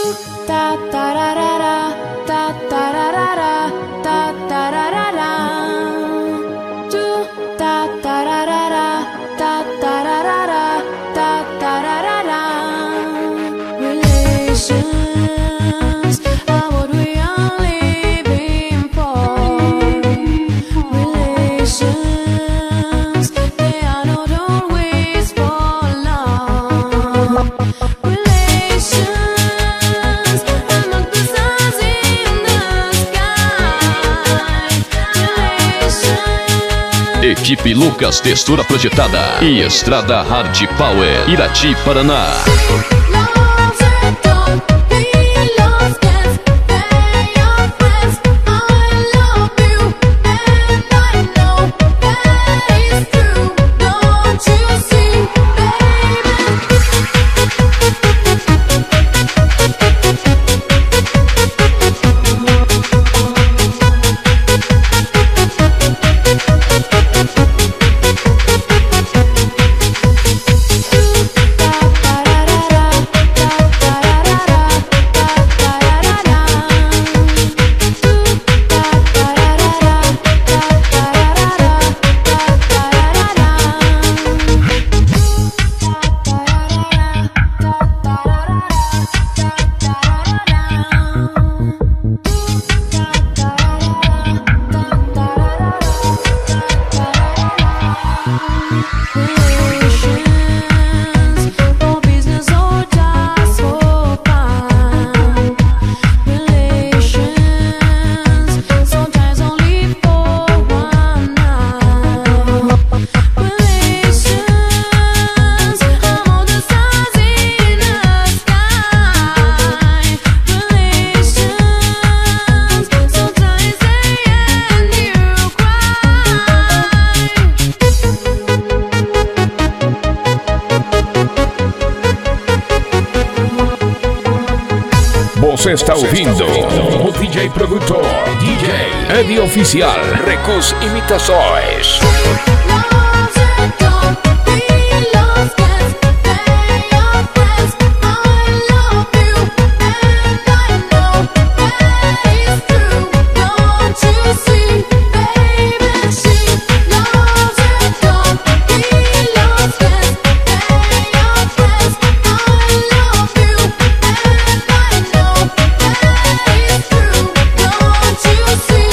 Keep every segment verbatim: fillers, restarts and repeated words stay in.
ta tararara, ta tararara, ta tararara. Tu ta tararara, ta tararara, ta tararara. Relations are what we are living for. Relations, they are not always for long. Relations among the stars in the sky. Relations. Equipe Lucas Textura Projetada e Estrada Hard Power, Irati, Paraná. Loves and don't be lost, yes, they're your friends. I love you, and I know that is true. Don't you see, for business or just for fun. Relations, sometimes only for one night. Relations, among the stars in the sky. Relations, sometimes they end you cry. Você está ouvindo o D J produtor D J Edi Oficial Recus Imitações. Loves and don't be lost, yes, they're your friends. I love you, and I know that is true. Don't you see, baby, she loves and don't be lost, yes, they're your friends. I love you, and I know that is true. Don't you see,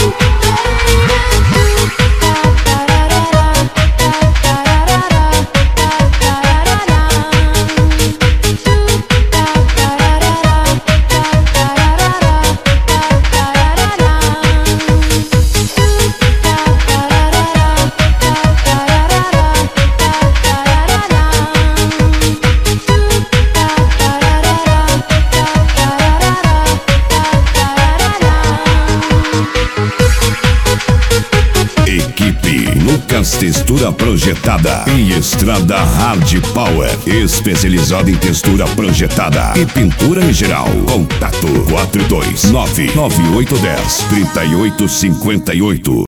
Equipe Lucas Textura Projetada e Estrada Hard Power, especializada em textura projetada e pintura em geral. Contato quatro dois nove nove oito um zero três oito cinco oito.